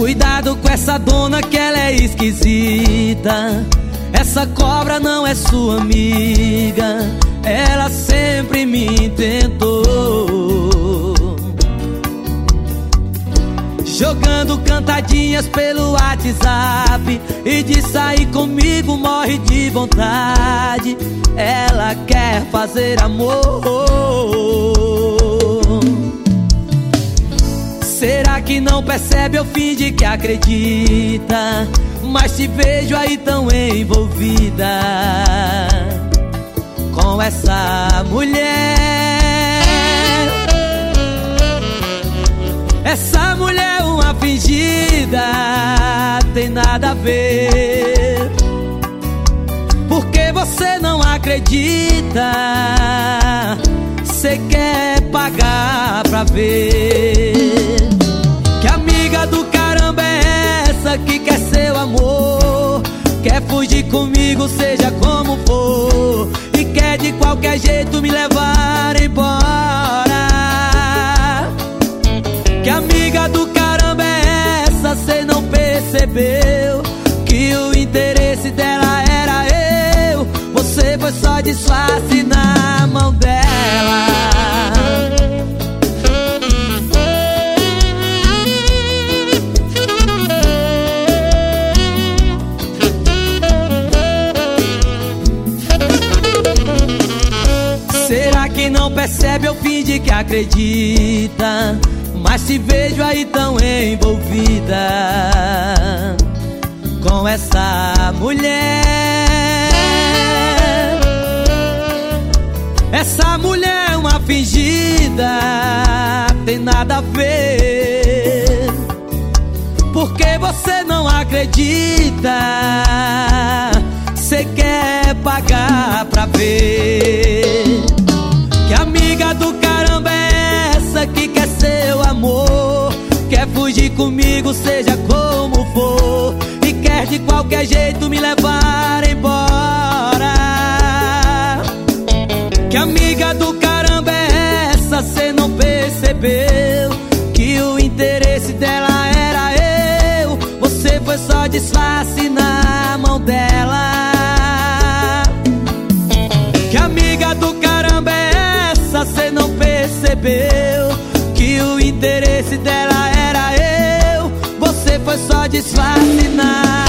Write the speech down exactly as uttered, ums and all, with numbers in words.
Cuidado com essa dona que ela é esquisita. Essa cobra não é sua amiga, ela sempre me tentou, jogando cantadinhas pelo WhatsApp, e de sair comigo morre de vontade. Ela quer fazer amor. Será que não percebe ou finge que acredita? Mas te vejo aí tão envolvida com essa mulher. Essa mulher é uma fingida, tem nada a ver. Porque você não acredita, cê quer pagar pra ver. Que amiga do caramba é essa que quer seu amor? Quer fugir comigo, seja como for, e quer de qualquer jeito me levar embora. Que amiga do caramba é essa? Cê não percebeu que o interesse dela era eu? Você foi só disfarce na mão dela. Será que não percebe ou finge que acredita? Mas te vejo aí tão envolvida com essa mulher. Essa mulher é uma fingida, tem nada a ver. Porque você não acredita, cê quer pagar pra ver. Que amiga do caramba é essa que quer seu amor? Quer fugir comigo, seja como for, e quer de qualquer jeito me levar embora. Que amiga do caramba é essa? Cê não percebeu que o interesse dela era eu? Você foi só disfarce na mão dela. Que amiga do caramba é essa? Cê não percebeu que o interesse dela era eu? Você foi só disfarce na